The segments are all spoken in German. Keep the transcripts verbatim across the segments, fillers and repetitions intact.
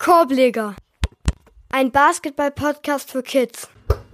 Korbleger, ein Basketball-Podcast für Kids.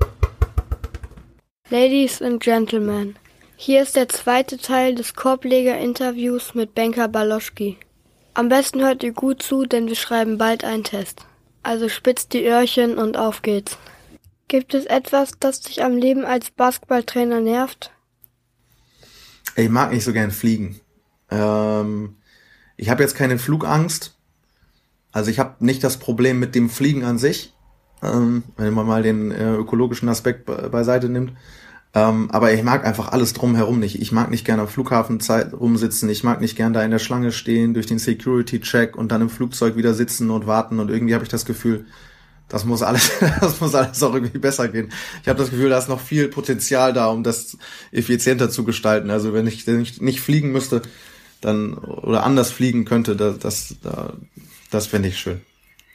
Ladies and Gentlemen, hier ist der zweite Teil des Korbleger-Interviews mit Benka Baloschki. Am besten hört ihr gut zu, denn wir schreiben bald einen Test. Also spitzt die Öhrchen und auf geht's. Gibt es etwas, das dich am Leben als Basketballtrainer nervt? Ich mag nicht so gern fliegen. Ähm, ich habe jetzt keine Flugangst. Also ich habe nicht das Problem mit dem Fliegen an sich, ähm, wenn man mal den äh, ökologischen Aspekt be- beiseite nimmt. Ähm, aber ich mag einfach alles drumherum nicht. Ich mag nicht gerne am Flughafen Zeit rumsitzen. Ich mag nicht gerne da in der Schlange stehen, durch den Security-Check und dann im Flugzeug wieder sitzen und warten. Und irgendwie habe ich das Gefühl, das muss alles, das muss alles auch irgendwie besser gehen. Ich habe das Gefühl, da ist noch viel Potenzial da, um das effizienter zu gestalten. Also wenn ich, wenn ich nicht fliegen müsste, dann oder anders fliegen könnte, das, das, das fände ich schön.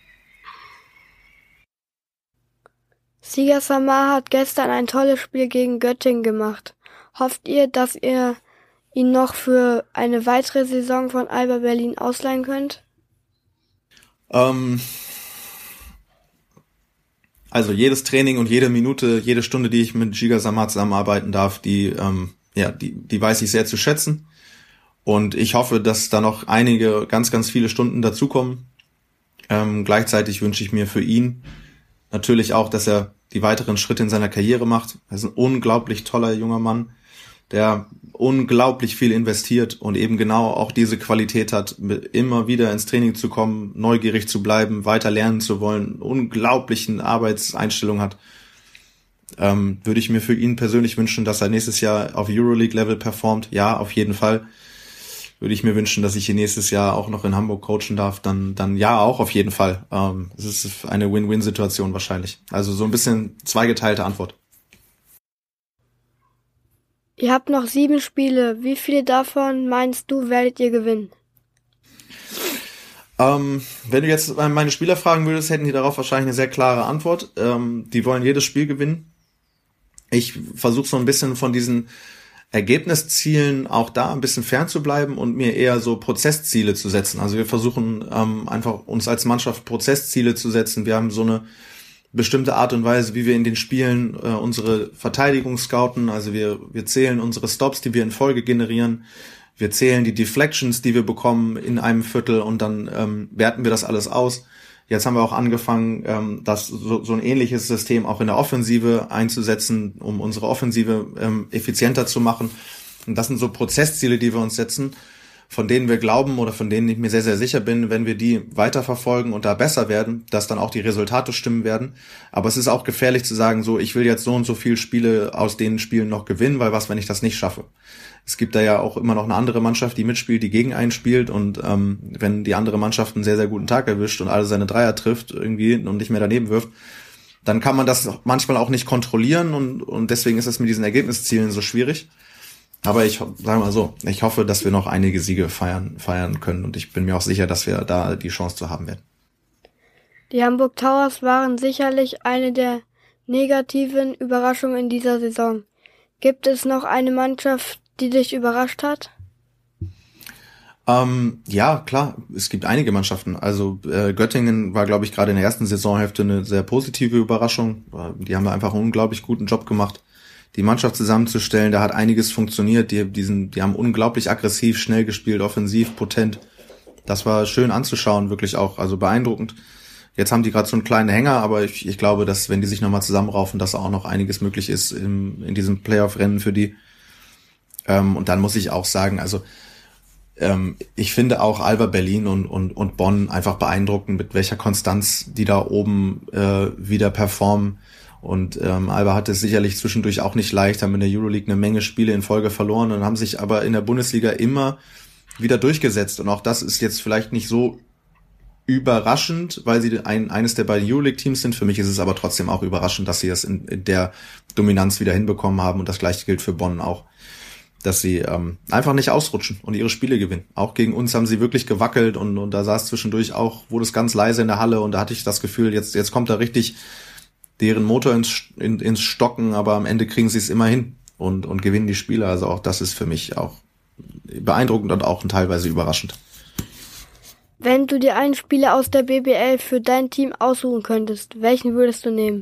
Siga Samar hat gestern ein tolles Spiel gegen Göttingen gemacht. Hofft ihr, dass ihr ihn noch für eine weitere Saison von Alba Berlin ausleihen könnt? Ähm, also jedes Training und jede Minute, jede Stunde, die ich mit Siga Samar zusammenarbeiten darf, die, ähm, ja, die, die weiß ich sehr zu schätzen. Und ich hoffe, dass da noch einige, ganz, ganz viele Stunden dazukommen. Ähm, gleichzeitig wünsche ich mir für ihn natürlich auch, dass er die weiteren Schritte in seiner Karriere macht. Er ist ein unglaublich toller junger Mann, der unglaublich viel investiert und eben genau auch diese Qualität hat, immer wieder ins Training zu kommen, neugierig zu bleiben, weiter lernen zu wollen, unglaublichen Arbeitseinstellung hat. Ähm, würde ich mir für ihn persönlich wünschen, dass er nächstes Jahr auf Euroleague-Level performt. Ja, auf jeden Fall. Würde ich mir wünschen, dass ich ihn nächstes Jahr auch noch in Hamburg coachen darf, dann dann ja auch auf jeden Fall. Ähm, es ist eine Win-Win-Situation wahrscheinlich. Also so ein bisschen zweigeteilte Antwort. Ihr habt noch sieben Spiele. Wie viele davon meinst du, werdet ihr gewinnen? Ähm, wenn du jetzt meine Spieler fragen würdest, hätten die darauf wahrscheinlich eine sehr klare Antwort. Ähm, die wollen jedes Spiel gewinnen. Ich versuche so ein bisschen von diesen Ergebniszielen auch da ein bisschen fern zu bleiben und mir eher so Prozessziele zu setzen. Also wir versuchen ähm, einfach uns als Mannschaft Prozessziele zu setzen. Wir haben so eine bestimmte Art und Weise, wie wir in den Spielen äh, unsere Verteidigung scouten. Also wir wir zählen unsere Stops, die wir in Folge generieren. Wir zählen die Deflections, die wir bekommen in einem Viertel und dann ähm, werten wir das alles aus. Jetzt haben wir auch angefangen, ähm, das so, so ein ähnliches System auch in der Offensive einzusetzen, um unsere Offensive ähm, effizienter zu machen. Und das sind so Prozessziele, die wir uns setzen, von denen wir glauben oder von denen ich mir sehr, sehr sicher bin, wenn wir die weiterverfolgen und da besser werden, dass dann auch die Resultate stimmen werden. Aber es ist auch gefährlich zu sagen, so, ich will jetzt so und so viele Spiele aus den Spielen noch gewinnen, weil was, wenn ich das nicht schaffe? Es gibt da ja auch immer noch eine andere Mannschaft, die mitspielt, die gegen einen spielt und ähm, wenn die andere Mannschaft einen sehr, sehr guten Tag erwischt und alle seine Dreier trifft irgendwie und nicht mehr daneben wirft, dann kann man das manchmal auch nicht kontrollieren und und deswegen ist es mit diesen Ergebniszielen so schwierig. Aber ich sage mal so, ich hoffe, dass wir noch einige Siege feiern feiern können und ich bin mir auch sicher, dass wir da die Chance zu haben werden. Die Hamburg Towers waren sicherlich eine der negativen Überraschungen in dieser Saison. Gibt es noch eine Mannschaft, die dich überrascht hat? Ähm, ja, klar, es gibt einige Mannschaften. Also äh, Göttingen war, glaube ich, gerade in der ersten Saisonhälfte eine sehr positive Überraschung. Die haben da einfach einen unglaublich guten Job gemacht, die Mannschaft zusammenzustellen. Da hat einiges funktioniert. Die, diesen, die haben unglaublich aggressiv, schnell gespielt, offensiv, potent. Das war schön anzuschauen, wirklich auch, also beeindruckend. Jetzt haben die gerade so einen kleinen Hänger, aber ich, ich glaube, dass wenn die sich nochmal zusammenraufen, dass auch noch einiges möglich ist im, in diesem Playoff-Rennen für die. Ähm, und dann muss ich auch sagen, also ähm, ich finde auch Alba Berlin und, und, und Bonn einfach beeindruckend, mit welcher Konstanz die da oben äh, wieder performen. Und ähm, Alba hatte es sicherlich zwischendurch auch nicht leicht, haben in der Euroleague eine Menge Spiele in Folge verloren und haben sich aber in der Bundesliga immer wieder durchgesetzt. Und auch das ist jetzt vielleicht nicht so überraschend, weil sie ein, eines der beiden Euroleague-Teams sind. Für mich ist es aber trotzdem auch überraschend, dass sie das in, in der Dominanz wieder hinbekommen haben. Und das gleiche gilt für Bonn auch, dass sie ähm, einfach nicht ausrutschen und ihre Spiele gewinnen. Auch gegen uns haben sie wirklich gewackelt und, und da saß zwischendurch auch, wurde es ganz leise in der Halle und da hatte ich das Gefühl, jetzt jetzt kommt da richtig deren Motor ins, in, ins Stocken, aber am Ende kriegen sie es immer hin und, und gewinnen die Spiele. Also auch das ist für mich auch beeindruckend und auch teilweise überraschend. Wenn du dir einen Spieler aus der B B L für dein Team aussuchen könntest, welchen würdest du nehmen?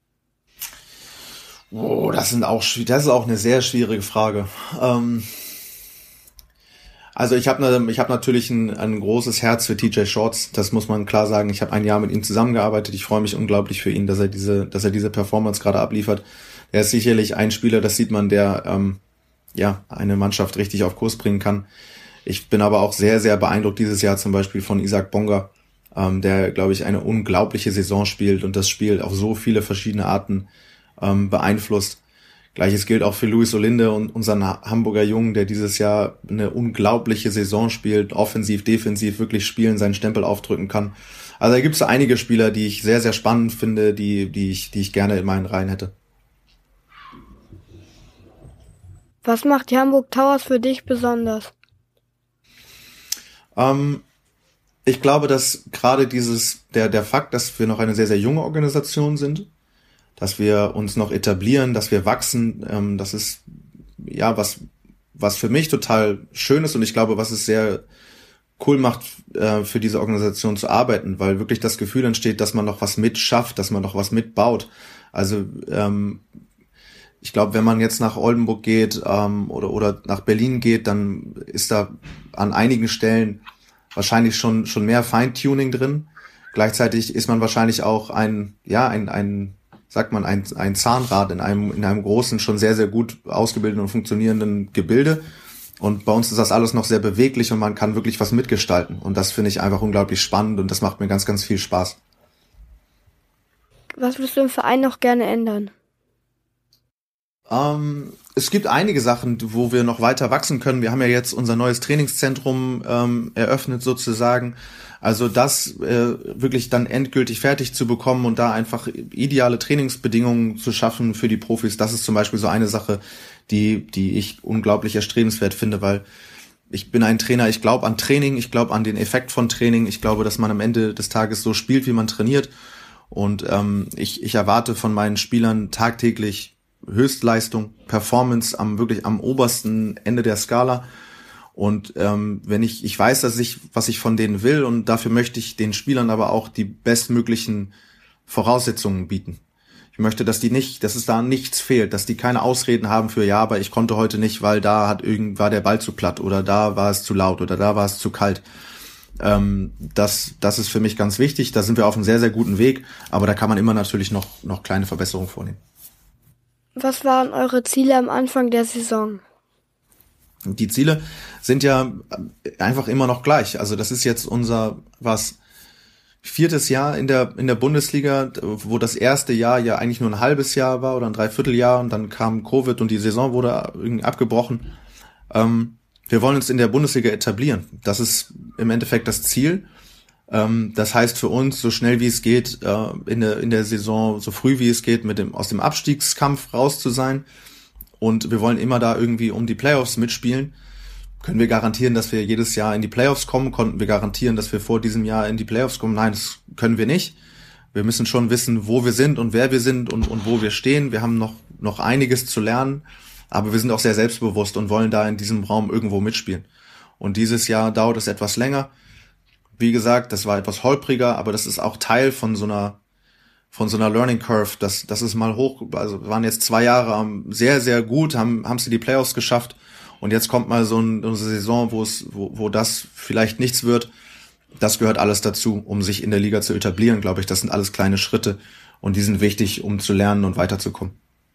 Oh, das sind auch, das ist auch eine sehr schwierige Frage. Ähm, also ich habe ne, ich habe natürlich ein, ein großes Herz für T J Shorts. Das muss man klar sagen. Ich habe ein Jahr mit ihm zusammengearbeitet. Ich freue mich unglaublich für ihn, dass er diese, dass er diese Performance gerade abliefert. Er ist sicherlich ein Spieler, das sieht man, der ähm, ja eine Mannschaft richtig auf Kurs bringen kann. Ich bin aber auch sehr, sehr beeindruckt dieses Jahr zum Beispiel von Isaac Bonga, ähm, der, glaube ich, eine unglaubliche Saison spielt und das Spiel auf so viele verschiedene Arten ähm, beeinflusst. Gleiches gilt auch für Luis Olinde und unseren Hamburger Jungen, der dieses Jahr eine unglaubliche Saison spielt, offensiv, defensiv wirklich spielen, seinen Stempel aufdrücken kann. Also da gibt es einige Spieler, die ich sehr, sehr spannend finde, die, die ich, die ich gerne in meinen Reihen hätte. Was macht die Hamburg Towers für dich besonders? Ähm, ich glaube, dass gerade dieses, der, der Fakt, dass wir noch eine sehr, sehr junge Organisation sind, dass wir uns noch etablieren, dass wir wachsen, ähm, das ist, ja, was, was für mich total schön ist und ich glaube, was es sehr cool macht, äh, für diese Organisation zu arbeiten, weil wirklich das Gefühl entsteht, dass man noch was mitschafft, dass man noch was mitbaut. Also, ähm, ich glaube, wenn man jetzt nach Oldenburg geht ähm, oder oder nach Berlin geht, dann ist da an einigen Stellen wahrscheinlich schon schon mehr Feintuning drin. Gleichzeitig ist man wahrscheinlich auch ein ja ein ein sagt man ein ein Zahnrad in einem in einem großen schon sehr sehr gut ausgebildeten und funktionierenden Gebilde. Und bei uns ist das alles noch sehr beweglich und man kann wirklich was mitgestalten. Und das finde ich einfach unglaublich spannend und das macht mir ganz ganz viel Spaß. Was würdest du im Verein noch gerne ändern? Ähm, es gibt einige Sachen, wo wir noch weiter wachsen können. Wir haben ja jetzt unser neues Trainingszentrum ähm, eröffnet sozusagen. Also das äh, wirklich dann endgültig fertig zu bekommen und da einfach ideale Trainingsbedingungen zu schaffen für die Profis, das ist zum Beispiel so eine Sache, die die ich unglaublich erstrebenswert finde, weil ich bin ein Trainer, ich glaube an Training, ich glaube an den Effekt von Training, ich glaube, dass man am Ende des Tages so spielt, wie man trainiert und ähm, ich, ich erwarte von meinen Spielern tagtäglich Höchstleistung, Performance am wirklich am obersten Ende der Skala. Und ähm, wenn ich ich weiß, dass ich was ich von denen will und dafür möchte ich den Spielern aber auch die bestmöglichen Voraussetzungen bieten. Ich möchte, dass die nicht, dass es da nichts fehlt, dass die keine Ausreden haben für ja, aber ich konnte heute nicht, weil da hat irgend war der Ball zu platt oder da war es zu laut oder da war es zu kalt. Ähm, das das ist für mich ganz wichtig. Da sind wir auf einem sehr sehr guten Weg, aber da kann man immer natürlich noch noch kleine Verbesserungen vornehmen. Was waren eure Ziele am Anfang der Saison? Die Ziele sind ja einfach immer noch gleich. Also das ist jetzt unser was viertes Jahr in der in der Bundesliga, wo das erste Jahr ja eigentlich nur ein halbes Jahr war oder ein Dreivierteljahr und dann kam Covid und die Saison wurde irgendwie abgebrochen. Ähm, wir wollen uns in der Bundesliga etablieren. Das ist im Endeffekt das Ziel. Ähm, das heißt für uns, so schnell wie es geht, äh, in der in der Saison, so früh wie es geht, mit dem aus dem Abstiegskampf raus zu sein. Und wir wollen immer da irgendwie um die Playoffs mitspielen. Können wir garantieren, dass wir jedes Jahr in die Playoffs kommen? Konnten wir garantieren, dass wir vor diesem Jahr in die Playoffs kommen? Nein, das können wir nicht. Wir müssen schon wissen, wo wir sind und wer wir sind und, und wo wir stehen. Wir haben noch noch einiges zu lernen, aber wir sind auch sehr selbstbewusst und wollen da in diesem Raum irgendwo mitspielen. Und dieses Jahr dauert es etwas länger. Wie gesagt, das war etwas holpriger, aber das ist auch Teil von so einer von so einer Learning Curve. Das das ist mal hoch, also waren jetzt zwei Jahre sehr sehr gut, haben haben sie die Playoffs geschafft und jetzt kommt mal so eine Saison, wo es wo, wo das vielleicht nichts wird. Das gehört alles dazu, um sich in der Liga zu etablieren, glaube ich. Das sind alles kleine Schritte und die sind wichtig, um zu lernen und weiterzukommen.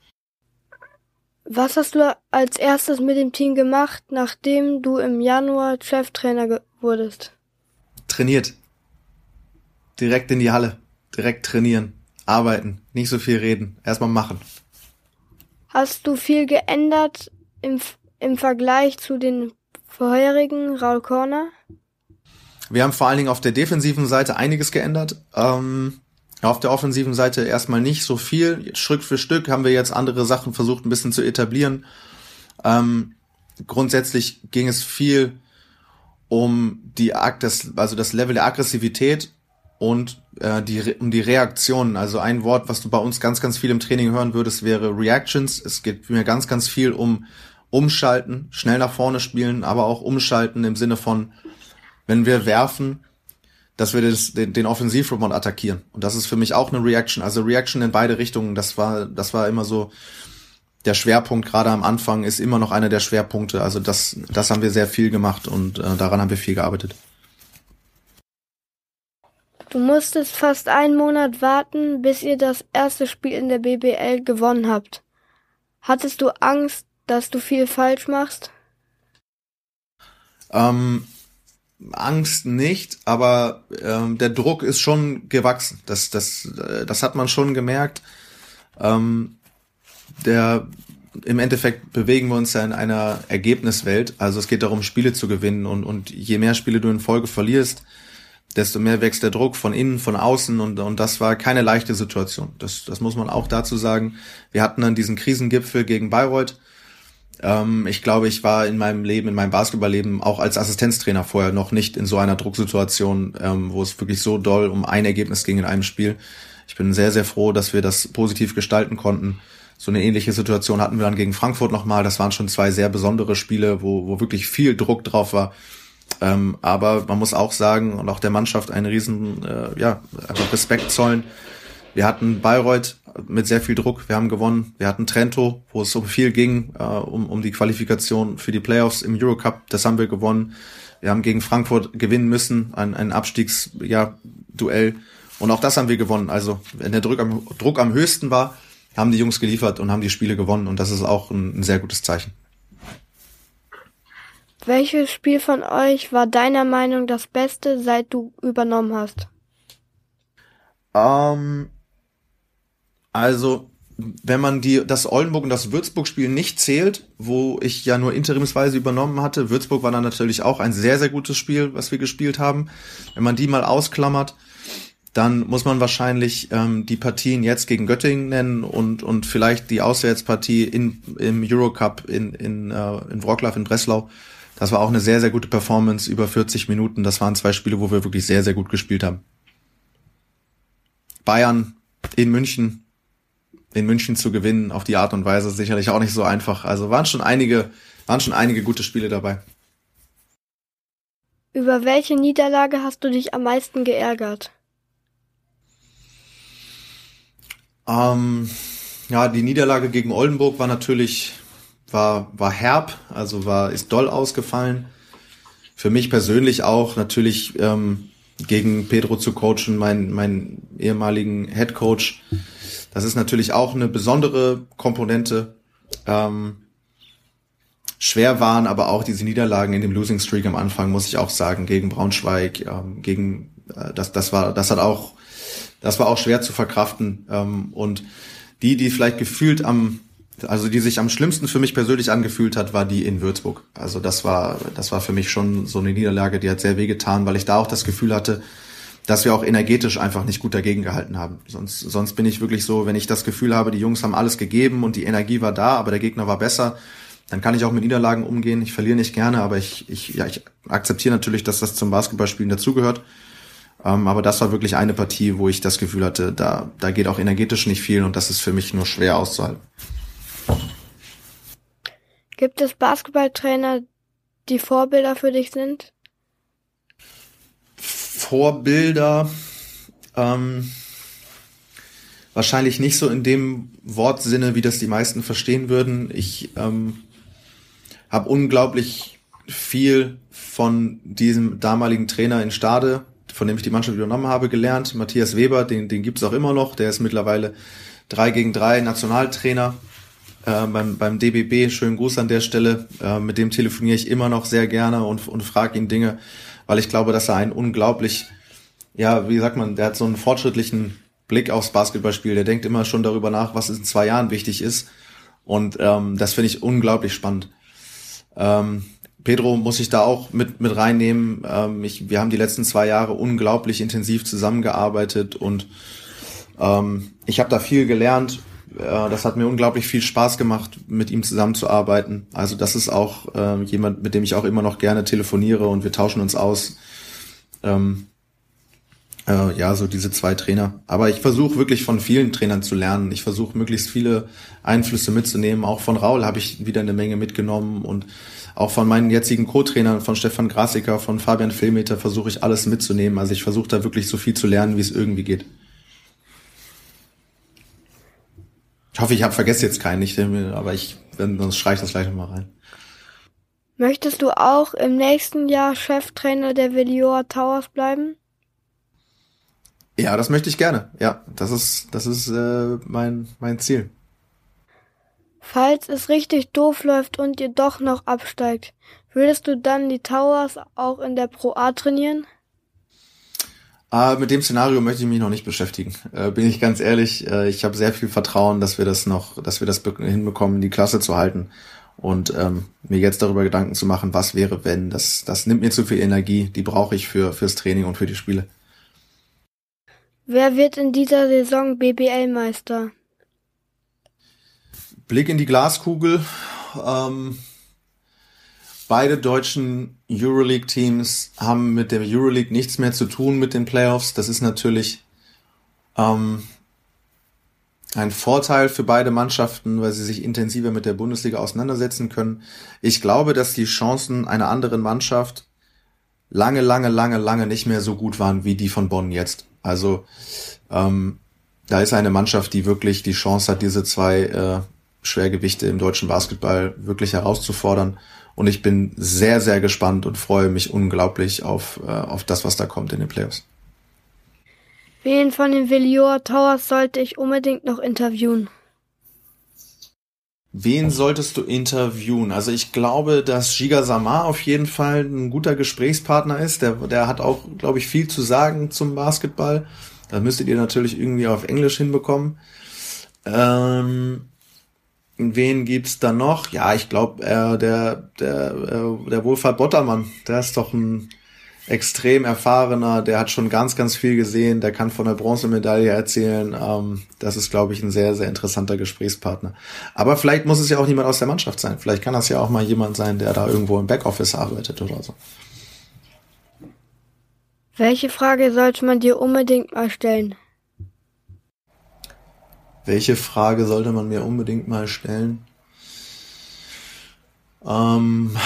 Was hast du als erstes mit dem Team gemacht, nachdem du im Januar Cheftrainer wurdest? Trainiert. Direkt in die Halle. Direkt trainieren. Arbeiten. Nicht so viel reden. Erstmal machen. Hast du viel geändert im, im Vergleich zu den vorherigen Raul Corner? Wir haben vor allen Dingen auf der defensiven Seite einiges geändert. Ähm, auf der offensiven Seite erstmal nicht so viel. Stück für Stück haben wir jetzt andere Sachen versucht, ein bisschen zu etablieren. Ähm, grundsätzlich ging es viel um die das, also das Level der Aggressivität und äh, die um die Reaktionen. Also ein Wort, was du bei uns ganz, ganz viel im Training hören würdest, wäre Reactions. Es geht mir ganz, ganz viel um Umschalten, schnell nach vorne spielen, aber auch Umschalten im Sinne von, wenn wir werfen, dass wir das, den, den Offensivrebound attackieren. Und das ist für mich auch eine Reaction, also Reaction in beide Richtungen. Das war, das war immer so der Schwerpunkt, gerade am Anfang ist immer noch einer der Schwerpunkte. Also das, das haben wir sehr viel gemacht und äh, daran haben wir viel gearbeitet. Du musstest fast einen Monat warten, bis ihr das erste Spiel in der B B L gewonnen habt. Hattest du Angst, dass du viel falsch machst? Ähm, Angst nicht, aber ähm, der Druck ist schon gewachsen. Das, das, äh, das hat man schon gemerkt. Ähm, der im Endeffekt bewegen wir uns ja in einer Ergebniswelt. Also es geht darum, Spiele zu gewinnen und, und je mehr Spiele du in Folge verlierst, desto mehr wächst der Druck von innen, von außen und, und das war keine leichte Situation. Das, das muss man auch dazu sagen. Wir hatten dann diesen Krisengipfel gegen Bayreuth. Ähm, ich glaube, ich war in meinem Leben, in meinem Basketballleben auch als Assistenztrainer vorher noch nicht in so einer Drucksituation, ähm, wo es wirklich so doll um ein Ergebnis ging in einem Spiel. Ich bin sehr, sehr froh, dass wir das positiv gestalten konnten. So eine ähnliche Situation hatten wir dann gegen Frankfurt nochmal. Das waren schon zwei sehr besondere Spiele, wo, wo wirklich viel Druck drauf war. Ähm, aber man muss auch sagen und auch der Mannschaft einen riesen, äh, ja, einfach Respekt zollen. Wir hatten Bayreuth mit sehr viel Druck, wir haben gewonnen. Wir hatten Trento, wo es um viel ging, äh, um, um die Qualifikation für die Playoffs im Eurocup. Das haben wir gewonnen. Wir haben gegen Frankfurt gewinnen müssen, ein, ein Abstiegsduell. Ja, Duell. Und auch das haben wir gewonnen. Also wenn der Druck am, Druck am höchsten war, haben die Jungs geliefert und haben die Spiele gewonnen. Und das ist auch ein, ein sehr gutes Zeichen. Welches Spiel von euch war deiner Meinung das Beste, seit du übernommen hast? Ähm, also, wenn man die das Oldenburg- und das Würzburg-Spiel nicht zählt, wo ich ja nur interimsweise übernommen hatte, Würzburg war dann natürlich auch ein sehr, sehr gutes Spiel, was wir gespielt haben. Wenn man die mal ausklammert, dann muss man wahrscheinlich ähm, die Partien jetzt gegen Göttingen nennen und und vielleicht die Auswärtspartie in im Eurocup in in äh, in Wroclaw in Breslau. Das war auch eine sehr, sehr gute Performance, über vierzig Minuten. Das waren zwei Spiele, wo wir wirklich sehr, sehr gut gespielt haben. Bayern in München, in München zu gewinnen, auf die Art und Weise, sicherlich auch nicht so einfach. Also waren schon einige, waren schon einige gute Spiele dabei. Über welche Niederlage hast du dich am meisten geärgert? Ähm, ja, die Niederlage gegen Oldenburg war natürlich... war war herb, also war ist doll ausgefallen. Für mich persönlich auch natürlich ähm, gegen Pedro zu coachen, mein mein ehemaligen Head Coach. Das ist natürlich auch eine besondere Komponente. Ähm, schwer waren aber auch diese Niederlagen in dem Losing Streak am Anfang, muss ich auch sagen, gegen Braunschweig, ähm, gegen äh, das das war das hat auch das war auch schwer zu verkraften ähm, und die die vielleicht gefühlt am Also die sich am schlimmsten für mich persönlich angefühlt hat, war die in Würzburg. Also das war das war für mich schon so eine Niederlage, die hat sehr wehgetan, weil ich da auch das Gefühl hatte, dass wir auch energetisch einfach nicht gut dagegen gehalten haben. Sonst sonst bin ich wirklich so, wenn ich das Gefühl habe, die Jungs haben alles gegeben und die Energie war da, aber der Gegner war besser, dann kann ich auch mit Niederlagen umgehen. Ich verliere nicht gerne, aber ich ich ja ich akzeptiere natürlich, dass das zum Basketballspielen dazugehört. Um, aber das war wirklich eine Partie, wo ich das Gefühl hatte, da da geht auch energetisch nicht viel und das ist für mich nur schwer auszuhalten. Gibt es Basketballtrainer, die Vorbilder für dich sind? Vorbilder, ähm, wahrscheinlich nicht so in dem Wortsinne, wie das die meisten verstehen würden. Ich ähm, habe unglaublich viel von diesem damaligen Trainer in Stade, von dem ich die Mannschaft übernommen habe, gelernt. Matthias Weber, den, den gibt's auch immer noch. Der ist mittlerweile drei gegen drei Nationaltrainer. Äh, beim, beim D B B, schönen Gruß an der Stelle, äh, mit dem telefoniere ich immer noch sehr gerne und, und frage ihn Dinge, weil ich glaube, dass er einen unglaublich, ja, wie sagt man, der hat so einen fortschrittlichen Blick aufs Basketballspiel, der denkt immer schon darüber nach, was in zwei Jahren wichtig ist und ähm, das finde ich unglaublich spannend. Ähm, Pedro muss ich da auch mit mit reinnehmen, ähm, ich, wir haben die letzten zwei Jahre unglaublich intensiv zusammengearbeitet und ähm, ich habe da viel gelernt. Das hat mir unglaublich viel Spaß gemacht, mit ihm zusammenzuarbeiten. Also das ist auch äh, jemand, mit dem ich auch immer noch gerne telefoniere und wir tauschen uns aus. Ähm, Äh, ja, so diese zwei Trainer. Aber ich versuche wirklich von vielen Trainern zu lernen. Ich versuche möglichst viele Einflüsse mitzunehmen. Auch von Raul habe ich wieder eine Menge mitgenommen und auch von meinen jetzigen Co-Trainern, von Stefan Grasiker, von Fabian Filmeter versuche ich alles mitzunehmen. Also ich versuche da wirklich so viel zu lernen, wie es irgendwie geht. Ich hoffe, ich habe vergesse jetzt keinen, nicht, aber ich, sonst schreibe ich das gleich nochmal rein. Möchtest du auch im nächsten Jahr Cheftrainer der Velioa Towers bleiben? Ja, das möchte ich gerne. Ja, das ist das ist äh, mein mein Ziel. Falls es richtig doof läuft und ihr doch noch absteigt, würdest du dann die Towers auch in der Pro A trainieren? Äh, mit dem Szenario möchte ich mich noch nicht beschäftigen. Äh, bin ich ganz ehrlich, äh, ich habe sehr viel Vertrauen, dass wir das noch, dass wir das hinbekommen, die Klasse zu halten. Und ähm, mir jetzt darüber Gedanken zu machen, was wäre, wenn, das das nimmt mir zu viel Energie. Die brauche ich für fürs Training und für die Spiele. Wer wird in dieser Saison B B L-Meister? Blick in die Glaskugel. Ähm, beide deutschen Euroleague-Teams haben mit der Euroleague nichts mehr zu tun mit den Playoffs. Das ist natürlich ähm, ein Vorteil für beide Mannschaften, weil sie sich intensiver mit der Bundesliga auseinandersetzen können. Ich glaube, dass die Chancen einer anderen Mannschaft lange, lange, lange, lange nicht mehr so gut waren wie die von Bonn jetzt. Also ähm, da ist eine Mannschaft, die wirklich die Chance hat, diese zwei äh, Schwergewichte im deutschen Basketball wirklich herauszufordern. Und ich bin sehr, sehr gespannt und freue mich unglaublich auf, äh, auf das, was da kommt in den Playoffs. Wen von den Velioa Towers sollte ich unbedingt noch interviewen? Wen solltest du interviewen? Also ich glaube, dass Giga Samar auf jeden Fall ein guter Gesprächspartner ist. Der, der hat auch, glaube ich, viel zu sagen zum Basketball. Das müsstet ihr natürlich irgendwie auf Englisch hinbekommen. Ähm, wen gibt's da noch? Ja, ich glaube, äh, der, der, äh, der Wohlfahrt Bottermann, der ist doch ein extrem erfahrener, der hat schon ganz, ganz viel gesehen, der kann von der Bronzemedaille erzählen. Ähm, das ist, glaube ich, ein sehr, sehr interessanter Gesprächspartner. Aber vielleicht muss es ja auch niemand aus der Mannschaft sein. Vielleicht kann das ja auch mal jemand sein, der da irgendwo im Backoffice arbeitet oder so. Welche Frage sollte man dir unbedingt mal stellen? Welche Frage sollte man mir unbedingt mal stellen? Ähm...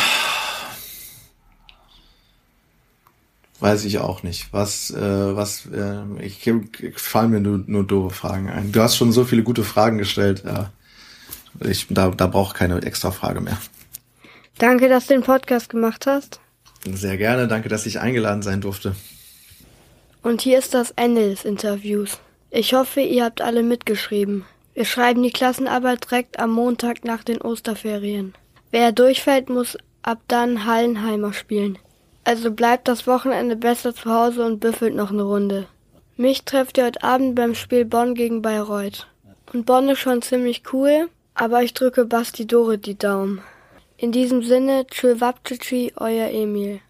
Weiß ich auch nicht. Was, äh, was, äh, ich, ich fallen mir nur, nur doofe Fragen ein. Du hast schon so viele gute Fragen gestellt. Ja. Ich, da, da brauche ich keine extra Frage mehr. Danke, dass du den Podcast gemacht hast. Sehr gerne. Danke, dass ich eingeladen sein durfte. Und hier ist das Ende des Interviews. Ich hoffe, ihr habt alle mitgeschrieben. Wir schreiben die Klassenarbeit direkt am Montag nach den Osterferien. Wer durchfällt, muss ab dann Hallenheimer spielen. Also bleibt das Wochenende besser zu Hause und büffelt noch eine Runde. Mich trefft ihr heute Abend beim Spiel Bonn gegen Bayreuth. Und Bonn ist schon ziemlich cool, aber ich drücke Basti Dore die Daumen. In diesem Sinne, tschö Wapczyci, euer Emil.